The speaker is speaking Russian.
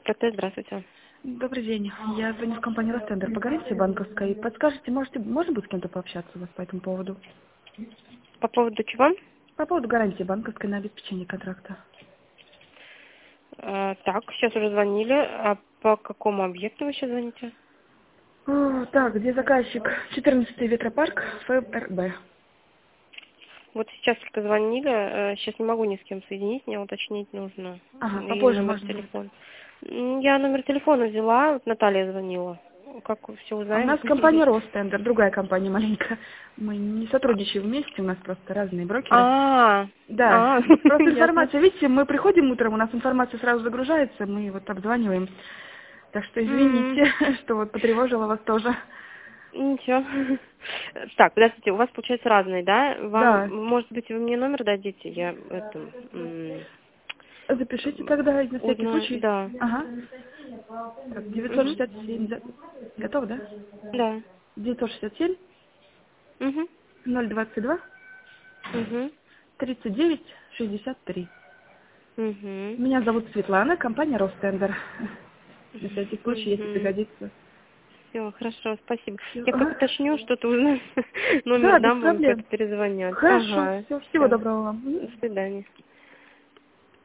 КТ, здравствуйте. Добрый день. Я звоню в компанию Ростендер по гарантии банковской. Подскажите, можно будет с кем-то пообщаться у вас по этому поводу? По поводу чего? По поводу гарантии банковской на обеспечение контракта. Так, сейчас уже звонили. А по какому объекту вы сейчас звоните? Так, где заказчик? 14-й ветропарк, ФРБ. Вот сейчас только звонили. Сейчас не могу ни с кем соединить, мне уточнить нужно. Ага, И попозже номер можно будет. телефона. Я номер телефона взяла, вот Наталья звонила. Как все А у узнаем? нас компания Ростендер, другая компания маленькая. Мы не сотрудничаем вместе, у нас просто разные брокеры. А, Да, просто ясно. информация, видите, мы приходим утром, у нас информация сразу загружается, мы вот обзваниваем. Так что М, извините, что вот потревожила вас тоже. Ничего. Так, подождите, у вас получается разные, да? Вам, Да, может быть, вы мне номер дадите? Я это запишите тогда на всякий узнаю. случай. Да. Ага. Так, Угу. 967, готов, да? Да. 967 Угу. 022 Угу. 39 63. Угу. Меня зовут Светлана, компания Ростендер. На всякий случай, если Угу. пригодится. Все, хорошо, спасибо. Всё, Я как ага. уточню, что-то узнаю. Номер Да, без дам вам, как проблем. перезвонят. Хорошо, Ага. все, всего Все. доброго вам. До свидания.